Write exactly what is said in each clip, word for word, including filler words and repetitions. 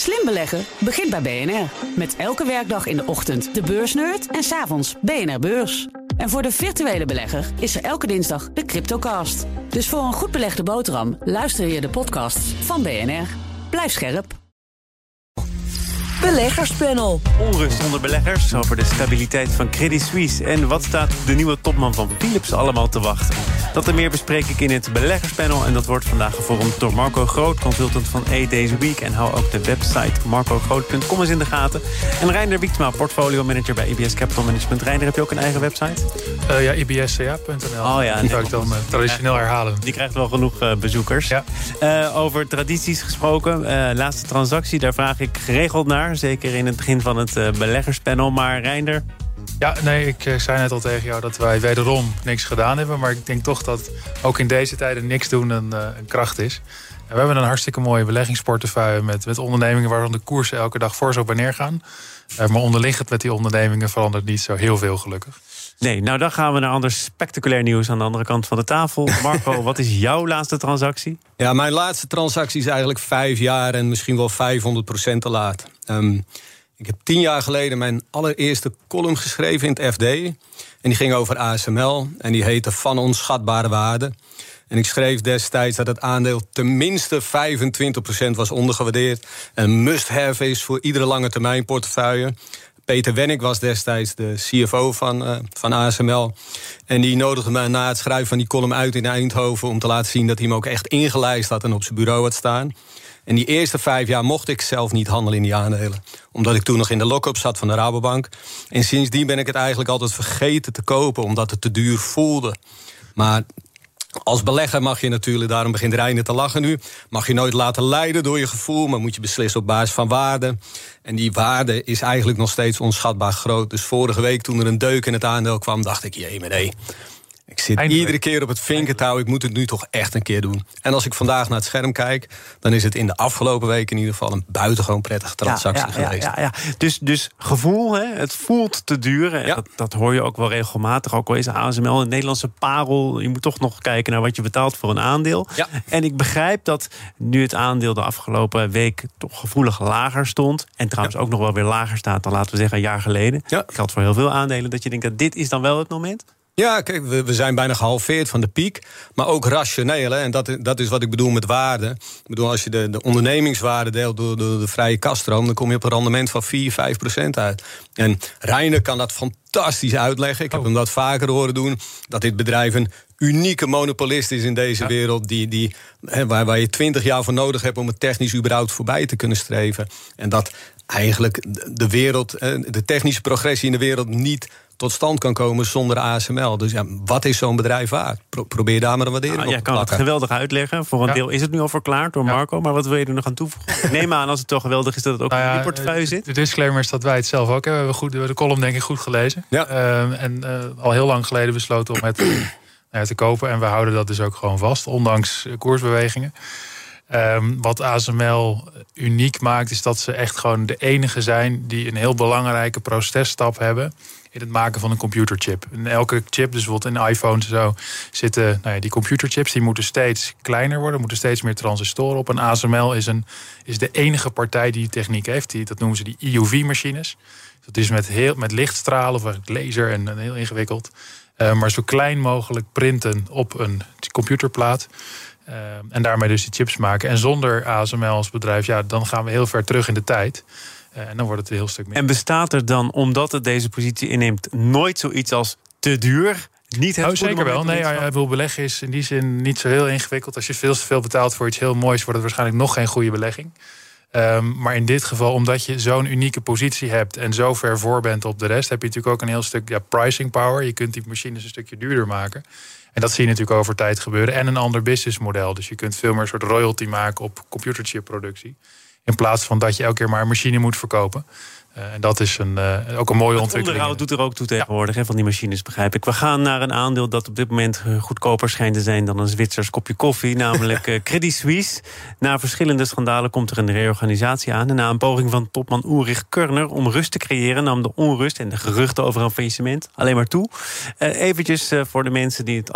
Slim beleggen begint bij B N R. Met elke werkdag in de ochtend de beursnerd en 's avonds B N R Beurs. En voor de virtuele belegger is er elke dinsdag de Cryptocast. Dus voor een goed belegde boterham luister je de podcasts van B N R. Blijf scherp. Beleggerspanel. Onrust onder beleggers over de stabiliteit van Credit Suisse. En wat staat de nieuwe topman van Philips allemaal te wachten? Dat en meer bespreek ik in het beleggerspanel. En dat wordt vandaag gevormd door Marco Groot, consultant van A Days Week. En hou ook de website marco groot punt com eens in de gaten. En Reinder Wieksma, portfolio manager bij I B S Capital Management. Reinder, heb je ook een eigen website? Uh, ja, I B S C A punt N L. Oh ja, die zou ik dan uh, traditioneel herhalen. Die krijgt wel genoeg uh, bezoekers. Ja. Uh, over tradities gesproken. Uh, laatste transactie, daar vraag ik geregeld naar. Zeker in het begin van het uh, beleggerspanel. Maar Reinder? Ja, nee, ik uh, zei net al tegen jou dat wij wederom niks gedaan hebben. Maar ik denk toch dat ook in deze tijden niks doen een, uh, een kracht is. En we hebben een hartstikke mooie beleggingsportefeuille met, met ondernemingen waarvan de koersen elke dag fors op en neer gaan. Uh, maar onderliggend met die ondernemingen verandert niet zo heel veel, gelukkig. Nee, nou dan gaan we naar ander spectaculair nieuws aan de andere kant van de tafel. Marco, wat is jouw laatste transactie? Ja, mijn laatste transactie is eigenlijk vijf jaar en misschien wel vijfhonderd procent te laat. Um, ik heb tien jaar geleden mijn allereerste column geschreven in het F D. En die ging over A S M L en die heette Van Onschatbare Waarde. En ik schreef destijds dat het aandeel tenminste vijfentwintig procent was ondergewaardeerd. En must-have is voor iedere lange termijn portefeuille. Peter Wennick was destijds de C F O van, uh, van A S M L. En die nodigde me na het schrijven van die column uit in Eindhoven om te laten zien dat hij me ook echt ingelijst had en op zijn bureau had staan. En die eerste vijf jaar mocht ik zelf niet handelen in die aandelen. Omdat ik toen nog in de lock-up zat van de Rabobank. En sindsdien ben ik het eigenlijk altijd vergeten te kopen, omdat het te duur voelde. Maar als belegger mag je natuurlijk, daarom begint Reiner te lachen nu, mag je nooit laten leiden door je gevoel, maar moet je beslissen op basis van waarde. En die waarde is eigenlijk nog steeds onschatbaar groot. Dus vorige week toen er een deuk in het aandeel kwam, dacht ik, jee, maar nee. Ik zit Eindelijk. iedere keer op het vinkertouw, ik moet het nu toch echt een keer doen. En als ik vandaag naar het scherm kijk, dan is het in de afgelopen week in ieder geval een buitengewoon prettige transactie ja, ja, geweest. Ja, ja, ja. Dus, dus gevoel, hè? Het voelt te duur. Ja. Dat, dat hoor je ook wel regelmatig. Ook al is A S M L een Nederlandse parel. Je moet toch nog kijken naar wat je betaalt voor een aandeel. Ja. En ik begrijp dat nu het aandeel de afgelopen week toch gevoelig lager stond. En trouwens ja. ook nog wel weer lager staat dan, laten we zeggen, een jaar geleden. Ja. Dat geldt voor heel veel aandelen. Dat je denkt dat dit is dan wel het moment? Ja, kijk, we, we zijn bijna gehalveerd van de piek. Maar ook rationeel, hè, en dat, dat is wat ik bedoel met waarde. Ik bedoel, als je de, de ondernemingswaarde deelt door, door de vrije kasstroom, dan kom je op een rendement van vier, vijf procent uit. En Reiner kan dat fantastisch uitleggen. Ik heb oh. hem dat vaker horen doen. Dat dit bedrijf een unieke monopolist is in deze ja. wereld. Die, die, hè, waar, waar je twintig jaar voor nodig hebt om het technisch überhaupt voorbij te kunnen streven. En dat eigenlijk de wereld, de technische progressie in de wereld niet tot stand kan komen zonder A S M L. Dus ja, wat is zo'n bedrijf waard? Pro- probeer daar maar een waardering nou, op jij te kan plakken. het geweldig uitleggen. Voor een ja. deel is het nu al verklaard door Marco. Ja. Maar wat wil je er nog aan toevoegen? Ik neem aan, als het toch geweldig is, dat het ook nou ja, in die portefeuille zit. De disclaimer is dat wij het zelf ook hebben. We hebben goed, we hebben de column denk ik goed gelezen. Ja. Uh, en uh, al heel lang geleden besloten om het uh, te kopen. En we houden dat dus ook gewoon vast, ondanks uh, koersbewegingen. Um, wat A S M L uniek maakt, is dat ze echt gewoon de enige zijn die een heel belangrijke processtap hebben in het maken van een computerchip. In elke chip, dus bijvoorbeeld in iPhones en zo, zitten nou ja, die computerchips, die moeten steeds kleiner worden, moeten steeds meer transistoren op. En A S M L is, een, is de enige partij die die techniek heeft. Die, dat noemen ze die E U V-machines. Dat is met, heel, met lichtstralen of laser en, en heel ingewikkeld. Uh, maar zo klein mogelijk printen op een computerplaat. Uh, en daarmee dus die chips maken. En zonder A S M L als bedrijf, ja, dan gaan we heel ver terug in de tijd. Uh, en dan wordt het een heel stuk meer. En bestaat er dan, omdat het deze positie inneemt, nooit zoiets als te duur? Niet het oh, zeker wel. Nee, hij wil beleggen is in die zin niet zo heel ingewikkeld. Als je veel te veel betaalt voor iets heel moois, wordt het waarschijnlijk nog geen goede belegging. Um, maar in dit geval, omdat je zo'n unieke positie hebt en zo ver voor bent op de rest, heb je natuurlijk ook een heel stuk ja, pricing power. Je kunt die machines een stukje duurder maken. En dat zie je natuurlijk over tijd gebeuren. En een ander businessmodel. Dus je kunt veel meer een soort royalty maken op computerchipproductie. In plaats van dat je elke keer maar een machine moet verkopen. Uh, en dat is een, uh, ook een mooie het ontwikkeling. Onderhoud doet er ook toe tegenwoordig, ja. Van die machines, begrijp ik. We gaan naar een aandeel dat op dit moment goedkoper schijnt te zijn dan een Zwitsers kopje koffie, namelijk uh, Credit Suisse. Na verschillende schandalen komt er een reorganisatie aan. En na een poging van topman Ulrich Körner om rust te creëren, nam de onrust en de geruchten over een faillissement alleen maar toe. Uh, eventjes uh, voor de mensen die het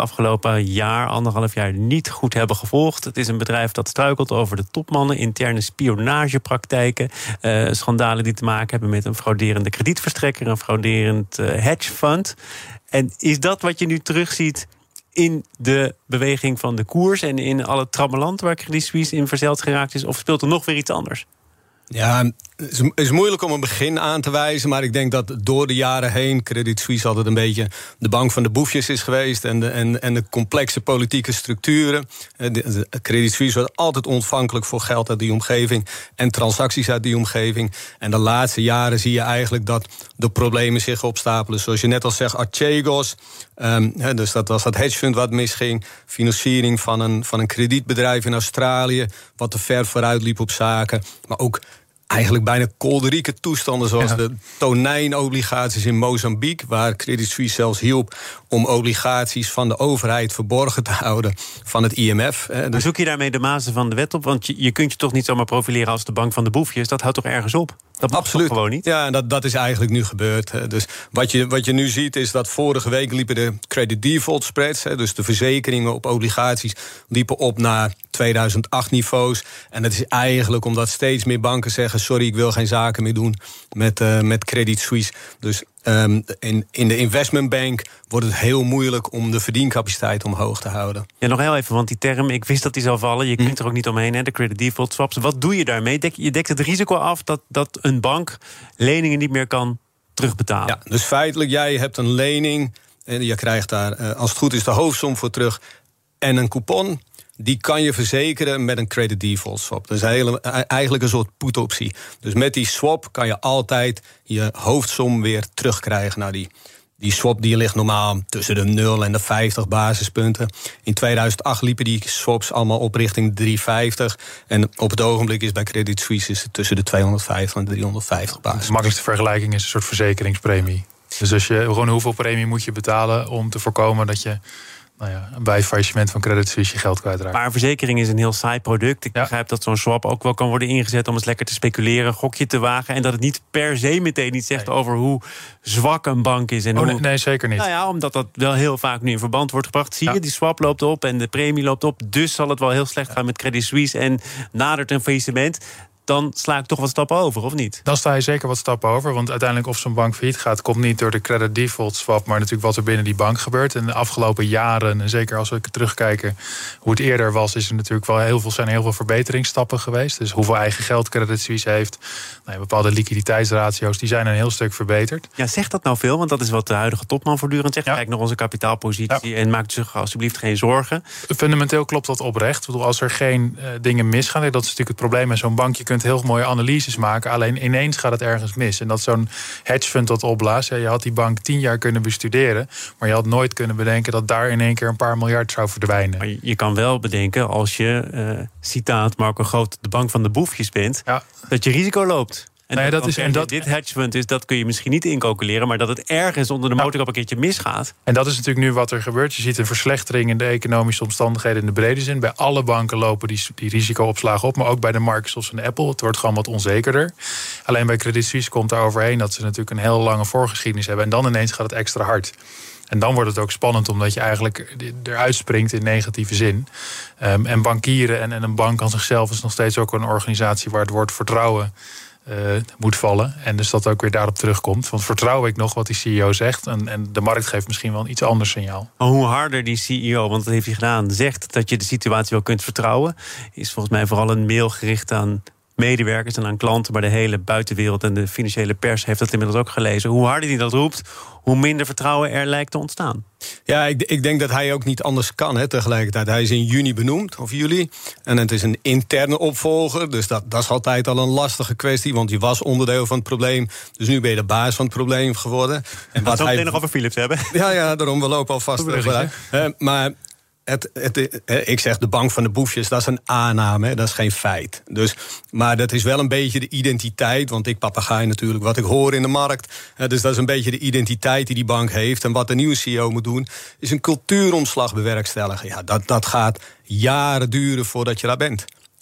afgelopen jaar, anderhalf jaar niet goed hebben gevolgd. Het is een bedrijf dat struikelt over de topmannen, interne spionagepraktijken, uh, schandalen die te maken hebben met een frauderende kredietverstrekker, een frauderend uh, hedge fund. En is dat wat je nu terugziet in de beweging van de koers en in alle trammeland waar Credit Suisse in verzeild geraakt is? Of speelt er nog weer iets anders? Ja, het is moeilijk om een begin aan te wijzen, maar ik denk dat door de jaren heen Credit Suisse altijd een beetje de bank van de boefjes is geweest en de, en, en de complexe politieke structuren. De, de Credit Suisse was altijd ontvankelijk voor geld uit die omgeving en transacties uit die omgeving. En de laatste jaren zie je eigenlijk dat de problemen zich opstapelen. Zoals je net al zegt, Archegos, um, he, dus dat was dat hedgefund wat misging, financiering van een, van een kredietbedrijf in Australië, wat te ver vooruit liep op zaken, maar ook eigenlijk bijna kolderieke toestanden, zoals ja. de tonijnobligaties in Mozambique, waar Credit Suisse zelfs hielp om obligaties van de overheid verborgen te houden van het I M F. Dus zoek je daarmee de mazen van de wet op? Want je, je kunt je toch niet zomaar profileren als de bank van de boefjes? Dat houdt toch ergens op? Dat mag Absoluut. Toch gewoon niet? Ja, en dat, dat is eigenlijk nu gebeurd. Dus wat je, wat je nu ziet is dat vorige week liepen de credit default spreads, dus de verzekeringen op obligaties, liepen op naar tweeduizend acht niveaus. En dat is eigenlijk omdat steeds meer banken zeggen, sorry, ik wil geen zaken meer doen met, uh, met Credit Suisse. Dus um, in, in de investmentbank wordt het heel moeilijk om de verdiencapaciteit omhoog te houden. Ja, nog heel even, want die term, ik wist dat die zou vallen. Je kunt er ook niet omheen, hè, de credit default swaps. Wat doe je daarmee? Dek, je dekt het risico af dat, dat een bank leningen niet meer kan terugbetalen. Ja, dus feitelijk, jij hebt een lening en je krijgt daar, uh, als het goed is, de hoofdsom voor terug en een coupon. Die kan je verzekeren met een credit default swap. Dat is hele, eigenlijk een soort put-optie. Dus met die swap kan je altijd je hoofdsom weer terugkrijgen. Nou, die, die swap die ligt normaal tussen de nul en de vijftig basispunten. In tweeduizend acht liepen die swaps allemaal op richting drie vijftig. En op het ogenblik is bij Credit Suisse is het tussen de tweehonderdvijftig en driehonderdvijftig basispunten. De makkelijkste vergelijking is een soort verzekeringspremie. Dus als je gewoon hoeveel premie moet je betalen om te voorkomen dat je, nou ja, bij het faillissement van Credit Suisse je geld kwijtraakt. Maar een verzekering is een heel saai product. Ik ja. begrijp dat zo'n swap ook wel kan worden ingezet om eens lekker te speculeren, gokje te wagen. En dat het niet per se meteen iets zegt nee. over hoe zwak een bank is. En oh, hoe, nee, nee, zeker niet. Nou ja, omdat dat wel heel vaak nu in verband wordt gebracht. Zie je, ja. die swap loopt op en de premie loopt op. Dus zal het wel heel slecht gaan met Credit Suisse en nadert een faillissement. Dan sla ik toch wat stappen over, of niet? Dan sta je zeker wat stappen over. Want uiteindelijk of zo'n bank failliet gaat, komt niet door de credit default swap, maar natuurlijk wat er binnen die bank gebeurt. En de afgelopen jaren, en zeker als we terugkijken hoe het eerder was, is er natuurlijk wel heel veel, zijn heel veel verbeteringsstappen geweest. Dus hoeveel eigen geld Credit Suisse heeft, nou, bepaalde liquiditeitsratio's, die zijn een heel stuk verbeterd. Ja, zegt dat nou veel? Want dat is wat de huidige topman voortdurend zegt. Ja. Kijk naar onze kapitaalpositie ja. en maakt zich alsjeblieft geen zorgen. Fundamenteel klopt dat oprecht. Ik bedoel, als er geen uh, dingen misgaan, dat is natuurlijk het probleem met zo'n bank. Je kunt heel mooie analyses maken, alleen ineens gaat het ergens mis. En dat zo'n hedgefund dat opblaast. Ja, je had die bank tien jaar kunnen bestuderen, maar je had nooit kunnen bedenken dat daar in één keer een paar miljard zou verdwijnen. Maar je kan wel bedenken, als je, uh, citaat Marco Groot, de bank van de boefjes bent, ja. dat je risico loopt. En nee, dat, dat is, en dat, dit hedgefund is, dat kun je misschien niet incalculeren, maar dat het ergens onder de motorkap een keertje misgaat. En dat is natuurlijk nu wat er gebeurt. Je ziet een verslechtering in de economische omstandigheden in de brede zin. Bij alle banken lopen die, die risicoopslagen op, maar ook bij de Microsoft en de Apple. Het wordt gewoon wat onzekerder. Alleen bij Credit Suisse komt daar overheen dat ze natuurlijk een heel lange voorgeschiedenis hebben. En dan ineens gaat het extra hard. En dan wordt het ook spannend, omdat je eigenlijk eruit springt in negatieve zin. Um, en bankieren en, en een bank aan zichzelf is nog steeds ook een organisatie waar het woord vertrouwen Uh, moet vallen. En dus dat ook weer daarop terugkomt. Want vertrouw ik nog wat die C E O zegt. En, en de markt geeft misschien wel een iets ander signaal. Maar hoe harder die C E O, want dat heeft hij gedaan, zegt dat je de situatie wel kunt vertrouwen, is volgens mij vooral een mail gericht aan medewerkers en aan klanten, maar de hele buitenwereld en de financiële pers heeft dat inmiddels ook gelezen. Hoe harder hij dat roept, hoe minder vertrouwen er lijkt te ontstaan. Ja, ik, ik denk dat hij ook niet anders kan hè, tegelijkertijd. Hij is in juni benoemd, of juli. En het is een interne opvolger. Dus dat, dat is altijd al een lastige kwestie. Want je was onderdeel van het probleem. Dus nu ben je de baas van het probleem geworden. En wat hij nog over Philips hebben. Ja, ja, daarom, we lopen alvast vooruit. Uh, maar Het, het, ik zeg de bank van de boefjes, dat is een aanname, dat is geen feit. Dus, maar dat is wel een beetje de identiteit, want ik papegaai natuurlijk wat ik hoor in de markt. Dus dat is een beetje de identiteit die die bank heeft. En wat de nieuwe C E O moet doen, is een cultuuromslag bewerkstelligen. Ja, dat, dat gaat jaren duren voordat je daar bent.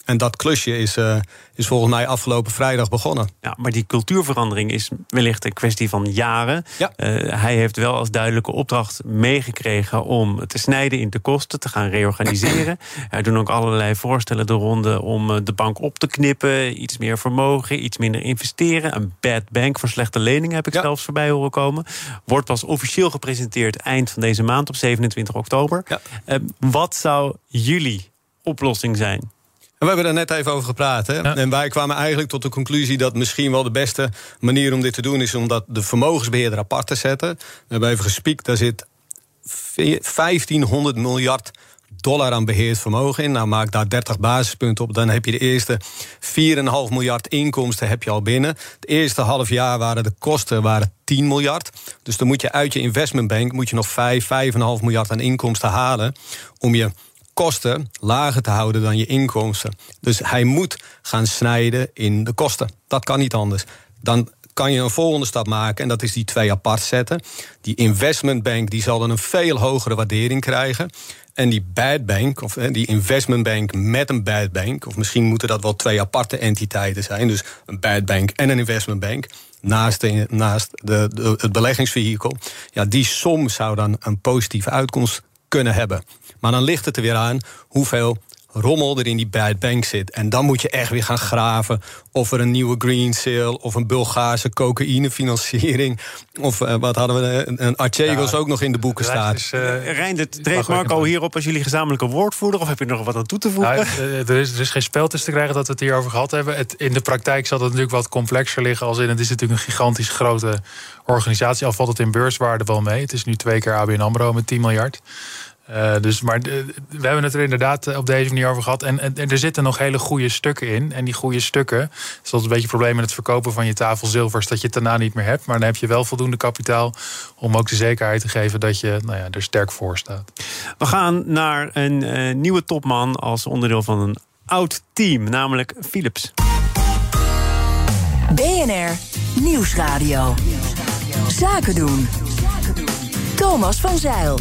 En dat klusje is, uh, is volgens mij afgelopen vrijdag begonnen. Ja, maar die cultuurverandering is wellicht een kwestie van jaren. Ja. Uh, hij heeft wel als duidelijke opdracht meegekregen om te snijden in de kosten, te gaan reorganiseren. Er doen ook allerlei voorstellen de ronde om de bank op te knippen, iets meer vermogen, iets minder investeren. Een bad bank voor slechte leningen heb ik ja. zelfs voorbij horen komen. Wordt pas officieel gepresenteerd eind van deze maand op zevenentwintig oktober. Ja. Uh, wat zou jullie oplossing zijn? We hebben er net even over gepraat. Hè? Ja. En wij kwamen eigenlijk tot de conclusie dat misschien wel de beste manier om dit te doen is om dat de vermogensbeheerder apart te zetten. We hebben even gespiekt, daar zit vijftienhonderd miljard dollar aan beheerd vermogen in. Nou, maak daar dertig basispunten op. Dan heb je de eerste vier komma vijf miljard inkomsten heb je al binnen. Het eerste half jaar waren de kosten waren tien miljard. Dus dan moet je uit je investmentbank moet je nog vijf, vijf komma vijf miljard aan inkomsten halen om je kosten lager te houden dan je inkomsten. Dus hij moet gaan snijden in de kosten. Dat kan niet anders. Dan kan je een volgende stap maken en dat is die twee apart zetten. Die investmentbank die zal dan een veel hogere waardering krijgen. En die bad bank, of die investmentbank met een bad bank, of misschien moeten dat wel twee aparte entiteiten zijn. Dus een bad bank en een investmentbank. Naast, de, naast de, de, het beleggingsvehikel. Ja, die som zou dan een positieve uitkomst kunnen hebben. Maar dan ligt het er weer aan hoeveel rommel er in die bad bank zit. En dan moet je echt weer gaan graven of er een nieuwe green sale of een Bulgaarse cocaïnefinanciering of uh, wat hadden we, een Archegos ja, ook nog in de boeken staat. Is, uh, Reindert, treedt Marco hierop als jullie gezamenlijke woordvoerder of heb je nog wat aan toe te voegen? Nou, er, is, er is geen spel tussen te krijgen dat we het hierover gehad hebben. Het, in de praktijk zal het natuurlijk wat complexer liggen als in het is natuurlijk een gigantisch grote organisatie. Al valt het in beurswaarde wel mee. Het is nu twee keer A B N AMRO met tien miljard. Uh, dus, maar uh, we hebben het er inderdaad op deze manier over gehad. En, en, en er zitten nog hele goede stukken in. En die goede stukken, dat is een beetje het probleem met het verkopen van je tafelzilvers, dat je het daarna niet meer hebt. Maar dan heb je wel voldoende kapitaal om ook de zekerheid te geven dat je nou ja, er sterk voor staat. We gaan naar een uh, nieuwe topman als onderdeel van een oud team, namelijk Philips. B N R Nieuwsradio. Zaken doen. Thomas van Zijl.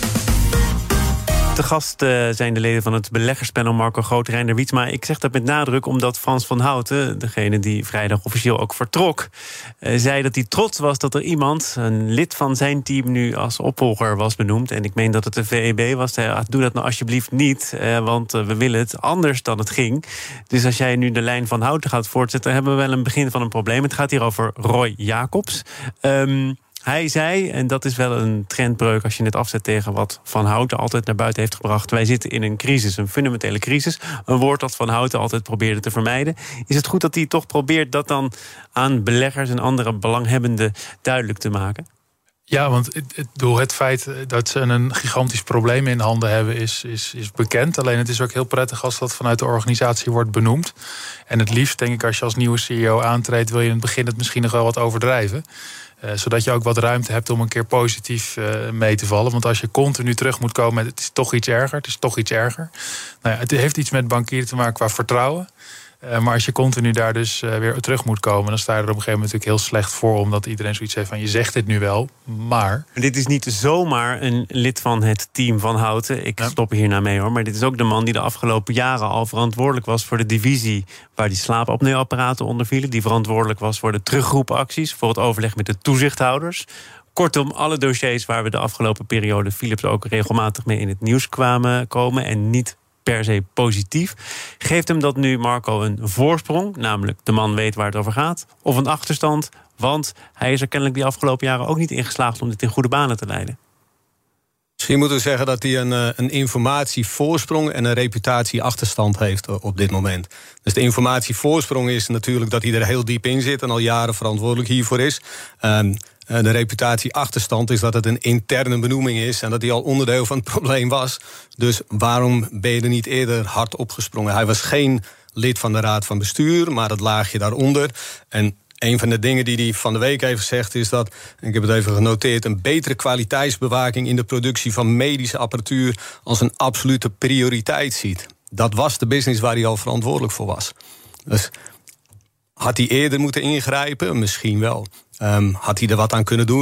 De gast uh, zijn de leden van het beleggerspanel Marco Groot, Reiner Wietsma. Ik zeg dat met nadruk omdat Frans van Houten, degene die vrijdag officieel ook vertrok, uh, zei dat hij trots was dat er iemand, een lid van zijn team, nu als opvolger was benoemd. En ik meen dat het de V E B was. Hij zei, doe dat nou alsjeblieft niet, uh, want uh, we willen het anders dan het ging. Dus als jij nu de lijn van Houten gaat voortzetten, hebben we wel een begin van een probleem. Het gaat hier over Roy Jacobs. Um, Hij zei, en dat is wel een trendbreuk als je het afzet tegen wat Van Houten altijd naar buiten heeft gebracht. Wij zitten in een crisis, een fundamentele crisis. Een woord dat Van Houten altijd probeerde te vermijden. Is het goed dat hij toch probeert dat dan aan beleggers en andere belanghebbenden duidelijk te maken? Ja, want het, het, het feit dat ze een gigantisch probleem in handen hebben is, is, is bekend. Alleen het is ook heel prettig als dat vanuit de organisatie wordt benoemd. En het liefst, denk ik, als je als nieuwe C E O aantreedt, wil je in het begin het misschien nog wel wat overdrijven. Uh, zodat je ook wat ruimte hebt om een keer positief uh, mee te vallen. Want als je continu terug moet komen met het is toch iets erger, het is toch iets erger. Nou ja, het heeft iets met bankieren te maken qua vertrouwen. Uh, maar als je continu daar dus uh, weer terug moet komen, dan sta je er op een gegeven moment natuurlijk heel slecht voor, omdat iedereen zoiets heeft van je zegt dit nu wel, maar... Dit is niet zomaar een lid van het team van Houten. Ik ja. stop er hierna mee hoor. Maar dit is ook de man die de afgelopen jaren al verantwoordelijk was voor de divisie waar die slaapapneuapparaten onder vielen. Die verantwoordelijk was voor de terugroepacties, voor het overleg met de toezichthouders. Kortom, alle dossiers waar we de afgelopen periode Philips ook regelmatig mee in het nieuws kwamen komen en niet per se positief. Geeft hem dat nu, Marco, een voorsprong? Namelijk, de man weet waar het over gaat. Of een achterstand, want hij is er kennelijk die afgelopen jaren ook niet in geslaagd om dit in goede banen te leiden. Misschien moeten we zeggen dat hij een, een informatievoorsprong en een reputatieachterstand heeft op dit moment. Dus de informatievoorsprong is natuurlijk dat hij er heel diep in zit en al jaren verantwoordelijk hiervoor is. Um, De reputatieachterstand is dat het een interne benoeming is en dat hij al onderdeel van het probleem was. Dus waarom ben je er niet eerder hard opgesprongen? Hij was geen lid van de Raad van Bestuur, maar dat laagje daaronder. En een van de dingen die hij van de week heeft gezegd is dat, ik heb het even genoteerd, een betere kwaliteitsbewaking in de productie van medische apparatuur als een absolute prioriteit ziet. Dat was de business waar hij al verantwoordelijk voor was. Dus had hij eerder moeten ingrijpen? Misschien wel. Um, had hij er wat aan kunnen doen?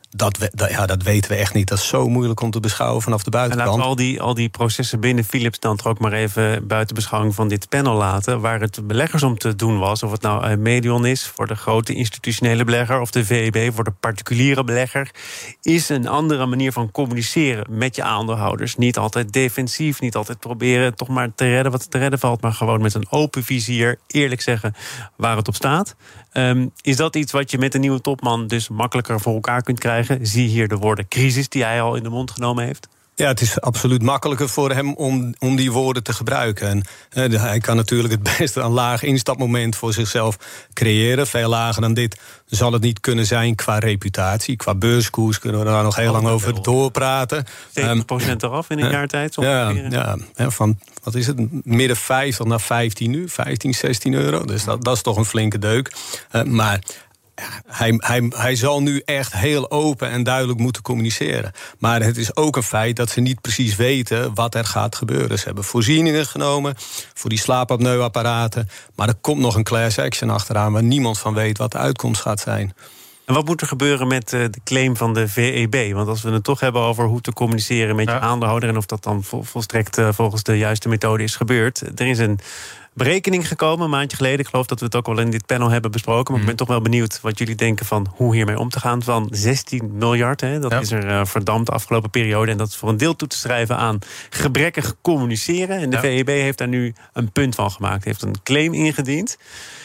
Dat, we, dat, ja, dat weten we echt niet. Dat is zo moeilijk om te beschouwen vanaf de buitenkant. En laten we al die, al die processen binnen Philips dan toch ook maar even buiten beschouwing van dit panel laten. Waar het beleggers om te doen was, of het nou Medion is voor de grote institutionele belegger of de V E B voor de particuliere belegger, is een andere manier van communiceren met je aandeelhouders. Niet altijd defensief, niet altijd proberen toch maar te redden wat te redden valt, maar gewoon met een open vizier eerlijk zeggen waar het op staat. Um, is dat iets wat je met een nieuwe topman dus makkelijker voor elkaar kunt krijgen? Zie hier de woorden crisis die hij al in de mond genomen heeft. Ja, het is absoluut makkelijker voor hem om, om die woorden te gebruiken. En, eh, hij kan natuurlijk het beste een laag instapmoment voor zichzelf creëren. Veel lager dan dit zal het niet kunnen zijn qua reputatie. Qua beurskoers kunnen we daar nog heel oh, lang over doorpraten. zeventig procent um, eraf in een uh, jaar tijd? Ja, ja, van wat is het, midden vijftig naar vijftien nu, vijftien, zestien euro. Dus dat, dat is toch een flinke deuk. Uh, maar... Ja, hij, hij, hij zal nu echt heel open en duidelijk moeten communiceren. Maar het is ook een feit dat ze niet precies weten wat er gaat gebeuren. Ze hebben voorzieningen genomen voor die slaapapneuapparaten. Maar er komt nog een class action achteraan waar niemand van weet wat de uitkomst gaat zijn. En wat moet er gebeuren met de claim van de V E B? Want als we het toch hebben over hoe te communiceren met ja. je aandeelhouder en of dat dan volstrekt volgens de juiste methode is gebeurd. Er is een berekening gekomen, een maandje geleden. Ik geloof dat we het ook wel in dit panel hebben besproken. Maar mm. ik ben toch wel benieuwd wat jullie denken van hoe hiermee om te gaan. Van zestien miljard, hè, dat ja. is er uh, verdampt de afgelopen periode. En dat is voor een deel toe te schrijven aan gebrekkig communiceren. En de ja. V E B heeft daar nu een punt van gemaakt. Heeft een claim ingediend.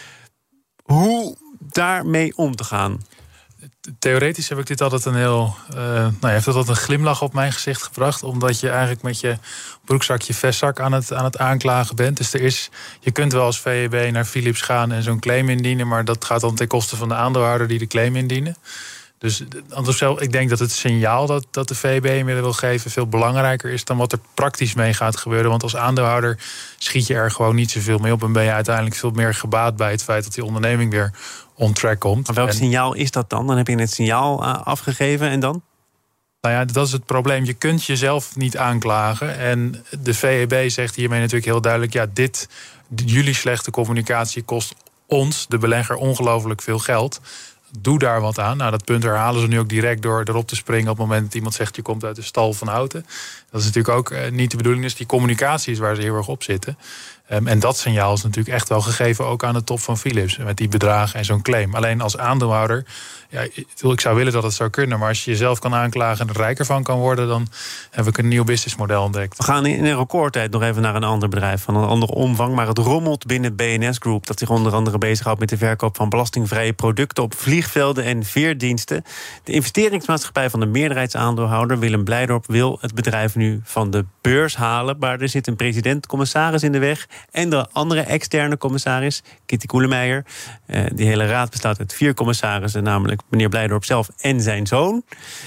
Hoe daarmee om te gaan? Theoretisch heb ik dit altijd een heel... Uh, nou, je heeft altijd een glimlach op mijn gezicht gebracht. Omdat je eigenlijk met je broekzakje vestzak aan het, aan het aanklagen bent. Dus er is, je kunt wel als V E B naar Philips gaan en zo'n claim indienen. Maar dat gaat dan ten koste van de aandeelhouder die de claim indienen. Dus ik denk dat het signaal dat, dat de V E B inmiddels wil geven veel belangrijker is dan wat er praktisch mee gaat gebeuren. Want als aandeelhouder schiet je er gewoon niet zoveel mee op en ben je uiteindelijk veel meer gebaat bij het feit dat die onderneming weer on track komt. Maar welk en, signaal is dat dan? Dan heb je het signaal uh, afgegeven en dan? Nou ja, dat is het probleem. Je kunt jezelf niet aanklagen. En de V E B zegt hiermee natuurlijk heel duidelijk, ja, dit, jullie slechte communicatie kost ons, de belegger, ongelooflijk veel geld. Doe daar wat aan. Nou, dat punt herhalen ze nu ook direct door erop te springen op het moment dat iemand zegt je komt uit de stal van Houten. Dat is natuurlijk ook uh, niet de bedoeling. Dus die communicatie is waar ze heel erg op zitten. Um, en dat signaal is natuurlijk echt wel gegeven ook aan de top van Philips. Met die bedragen en zo'n claim. Alleen als aandeelhouder, ja, ik zou willen dat het zou kunnen. Maar als je jezelf kan aanklagen en er rijker van kan worden, dan heb ik een nieuw businessmodel ontdekt. We gaan in een recordtijd nog even naar een ander bedrijf van een andere omvang. Maar het rommelt binnen B N S Group, dat zich onder andere bezighoudt met de verkoop van belastingvrije producten op vliegvelden en veerdiensten. De investeringsmaatschappij van de meerderheidsaandeelhouder Willem Blijdorp wil het bedrijf nu van de beurs halen. Maar er zit een president-commissaris in de weg. En de andere externe commissaris, Kitty Koelemeijer. Uh, die hele raad bestaat uit vier commissarissen, namelijk meneer Blijdorp zelf en zijn zoon.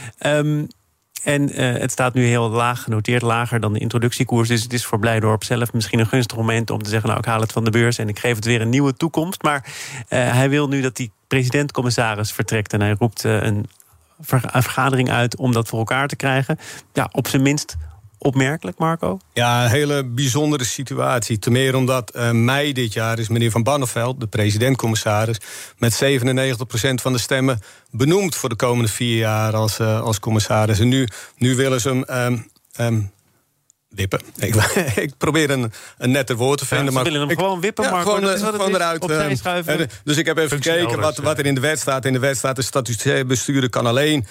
Um, en uh, het staat nu heel laag genoteerd, lager dan de introductiekoers. Dus het is voor Blijdorp zelf misschien een gunstig moment om te zeggen, nou, ik haal het van de beurs en ik geef het weer een nieuwe toekomst. Maar uh, hij wil nu dat die president-commissaris vertrekt en hij roept uh, een, ver- een vergadering uit om dat voor elkaar te krijgen. Ja, op zijn minst opmerkelijk, Marco? Ja, een hele bijzondere situatie. Ten meer omdat uh, mei dit jaar is meneer Van Barneveld, de president-commissaris, met zevenennegentig procent van de stemmen benoemd voor de komende vier jaar als, uh, als commissaris. En nu, nu willen ze hem Um, um, wippen. Ik, ik probeer een, een netter woord te vinden. Ja, ze maar willen hem ik, gewoon wippen, ja, Marco. Gewoon, dat is wat gewoon het eruit. Opzij schuiven. Uh, dus ik heb even gekeken wat, wat er in de wet staat. In de wet staat de statutair bestuurder kan alleen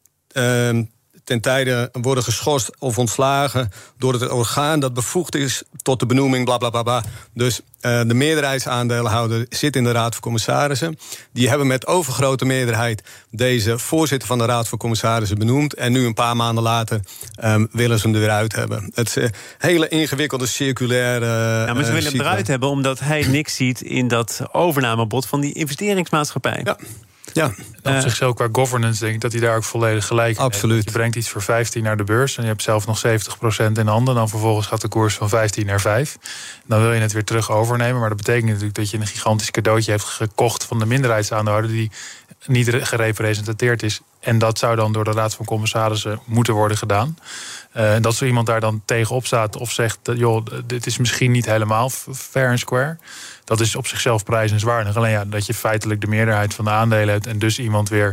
Uh, ten tijde worden geschorst of ontslagen door het orgaan dat bevoegd is tot de benoeming, bla bla bla bla. Dus uh, de meerderheidsaandeelhouder zit in de Raad van Commissarissen. Die hebben met overgrote meerderheid deze voorzitter van de Raad van Commissarissen benoemd. En nu een paar maanden later um, willen ze hem er weer uit hebben. Het is een hele ingewikkelde circulaire uh, ja, maar ze willen hem eruit hebben omdat hij niks ziet in dat overnamebod van die investeringsmaatschappij. Ja. Ja. En op zichzelf qua governance denk ik dat hij daar ook volledig gelijk in Absoluut. heeft. Je brengt iets voor vijftien naar de beurs en je hebt zelf nog zeventig procent in handen. Dan vervolgens gaat de koers van vijftien naar vijf. Dan wil je het weer terug overnemen. Maar dat betekent natuurlijk dat je een gigantisch cadeautje hebt gekocht van de minderheidsaandeelhouder die niet gerepresenteerd is. En dat zou dan door de Raad van Commissarissen moeten worden gedaan. Uh, en dat zo iemand daar dan tegenop staat of zegt, joh, dit is misschien niet helemaal fair and square. Dat is op zichzelf prijzenswaardig. Alleen ja, dat je feitelijk de meerderheid van de aandelen hebt en dus iemand weer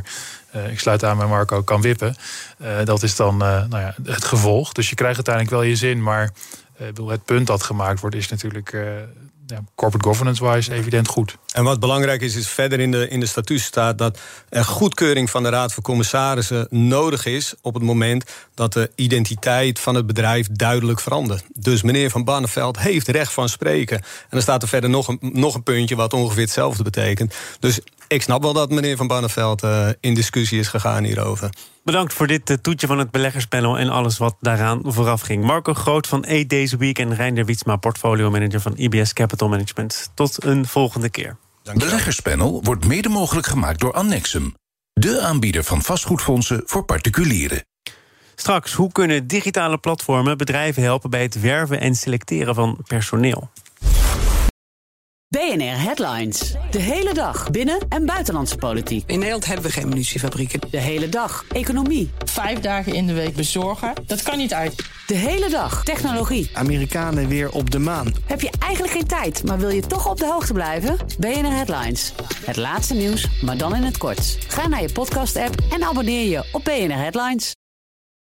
uh, ik sluit aan bij Marco, kan wippen. Uh, dat is dan uh, nou ja, het gevolg. Dus je krijgt uiteindelijk wel je zin, maar uh, het punt dat gemaakt wordt is natuurlijk Uh, Ja, corporate governance-wise evident goed. En wat belangrijk is, is verder in de, in de statuut staat dat er goedkeuring van de Raad van Commissarissen nodig is op het moment dat de identiteit van het bedrijf duidelijk verandert. Dus meneer Van Barneveld heeft recht van spreken. En dan staat er verder nog een, nog een puntje wat ongeveer hetzelfde betekent. Dus ik snap wel dat meneer Van Barneveld uh, in discussie is gegaan hierover. Bedankt voor dit uh, toetje van het beleggerspanel en alles wat daaraan vooraf ging. Marco Groot van Eight Days a Week en Reinder Wietsma, portfolio manager van I B S Capital Management. Tot een volgende keer. Beleggerspanel wordt mede mogelijk gemaakt door Annexum, de aanbieder van vastgoedfondsen voor particulieren. Straks, hoe kunnen digitale platformen bedrijven helpen bij het werven en selecteren van personeel? B N R Headlines. De hele dag binnen- en buitenlandse politiek. In Nederland hebben we geen munitiefabrieken. De hele dag economie. Vijf dagen in de week bezorgen, dat kan niet uit. De hele dag technologie. Amerikanen weer op de maan. Heb je eigenlijk geen tijd, maar wil je toch op de hoogte blijven? B N R Headlines. Het laatste nieuws, maar dan in het kort. Ga naar je podcast-app en abonneer je op B N R Headlines.